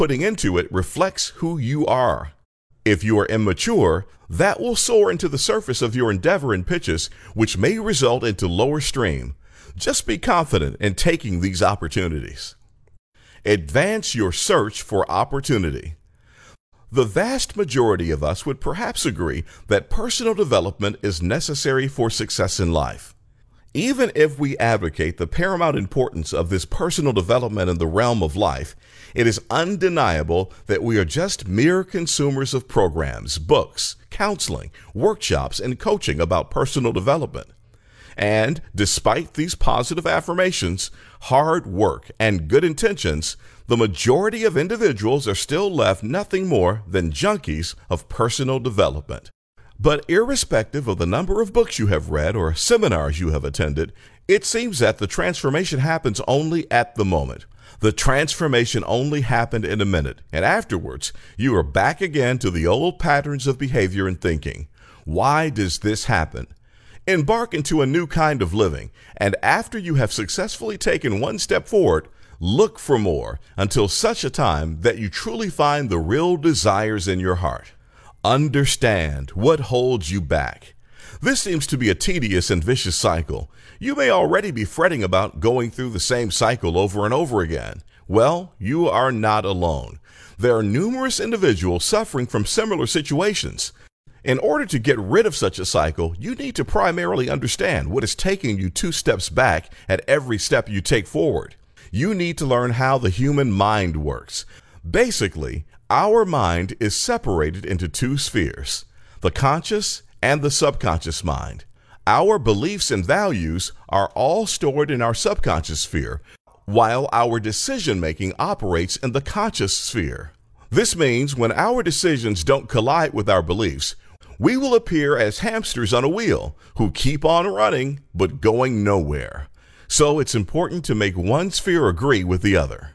putting into it reflects who you are. If you are immature, that will soar into the surface of your endeavor and pitches, which may result into lower stream. Just be confident in taking these opportunities. Advance your search for opportunity. The vast majority of us would perhaps agree that personal development is necessary for success in life. Even if we advocate the paramount importance of this personal development in the realm of life, it is undeniable that we are just mere consumers of programs, books, counseling, workshops, and coaching about personal development. And despite these positive affirmations, hard work, and good intentions, the majority of individuals are still left nothing more than junkies of personal development. But irrespective of the number of books you have read or seminars you have attended, it seems that the transformation happens only at the moment. The transformation only happened in a minute, and afterwards, you are back again to the old patterns of behavior and thinking. Why does this happen? Embark into a new kind of living, and after you have successfully taken one step forward, look for more until such a time that you truly find the real desires in your heart. Understand what holds you back. This seems to be a tedious and vicious cycle. You may already be fretting about going through the same cycle over and over again. Well, you are not alone. There are numerous individuals suffering from similar situations. In order to get rid of such a cycle, you need to primarily understand what is taking you 2 steps back at every step you take forward. You need to learn how the human mind works. Basically, our mind is separated into 2 spheres, the conscious and the subconscious mind. Our beliefs and values are all stored in our subconscious sphere, while our decision-making operates in the conscious sphere. This means when our decisions don't collide with our beliefs, we will appear as hamsters on a wheel who keep on running but going nowhere. So it's important to make one sphere agree with the other.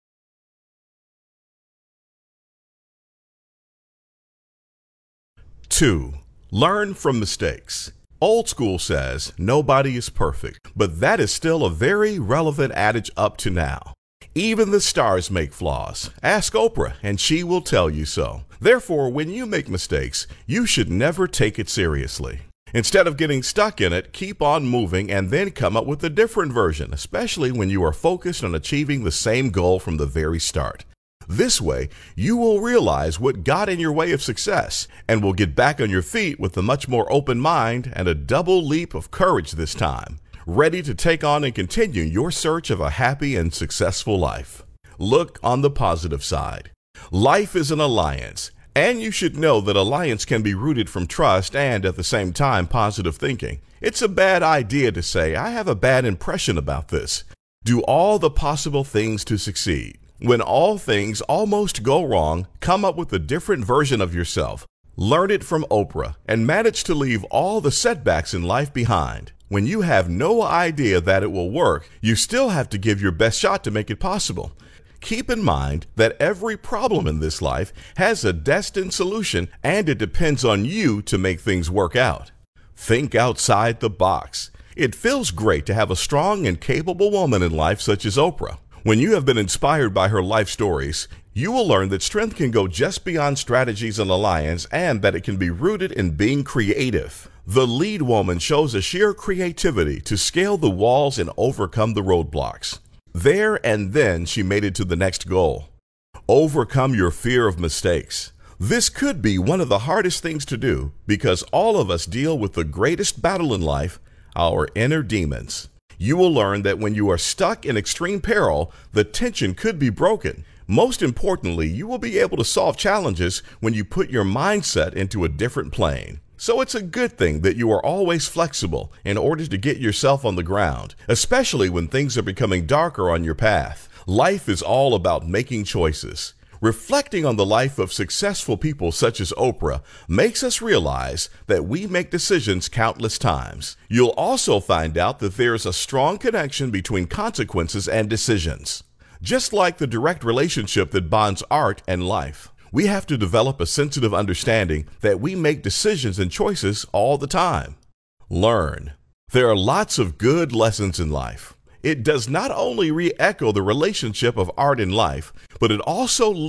2. Learn from mistakes. Old school says nobody is perfect, but that is still a very relevant adage up to now. Even the stars make flaws. Ask Oprah and she will tell you so. Therefore, when you make mistakes, you should never take it seriously. Instead of getting stuck in it, keep on moving and then come up with a different version, especially when you are focused on achieving the same goal from the very start. This way, you will realize what got in your way of success and will get back on your feet with a much more open mind and a double leap of courage this time, ready to take on and continue your search of a happy and successful life. Look on the positive side. Life is an alliance, and you should know that alliance can be rooted from trust and at the same time positive thinking. It's a bad idea to say, I have a bad impression about this. Do all the possible things to succeed. When all things almost go wrong, come up with a different version of yourself. Learn it from Oprah and manage to leave all the setbacks in life behind. When you have no idea that it will work, you still have to give your best shot to make it possible. Keep in mind that every problem in this life has a destined solution, and it depends on you to make things work out. Think outside the box. It feels great to have a strong and capable woman in life such as Oprah. When you have been inspired by her life stories, you will learn that strength can go just beyond strategies and alliance, and that it can be rooted in being creative. The lead woman shows a sheer creativity to scale the walls and overcome the roadblocks. There and then she made it to the next goal. Overcome your fear of mistakes. This could be one of the hardest things to do because all of us deal with the greatest battle in life, our inner demons. You will learn that when you are stuck in extreme peril, the tension could be broken. Most importantly, you will be able to solve challenges when you put your mindset into a different plane. So it's a good thing that you are always flexible in order to get yourself on the ground, especially when things are becoming darker on your path. Life is all about making choices. Reflecting on the life of successful people such as Oprah makes us realize that we make decisions countless times. You'll also find out that there is a strong connection between consequences and decisions. Just like the direct relationship that bonds art and life, we have to develop a sensitive understanding that we make decisions and choices all the time. Learn. There are lots of good lessons in life. It does not only re-echo the relationship of art and life, but it also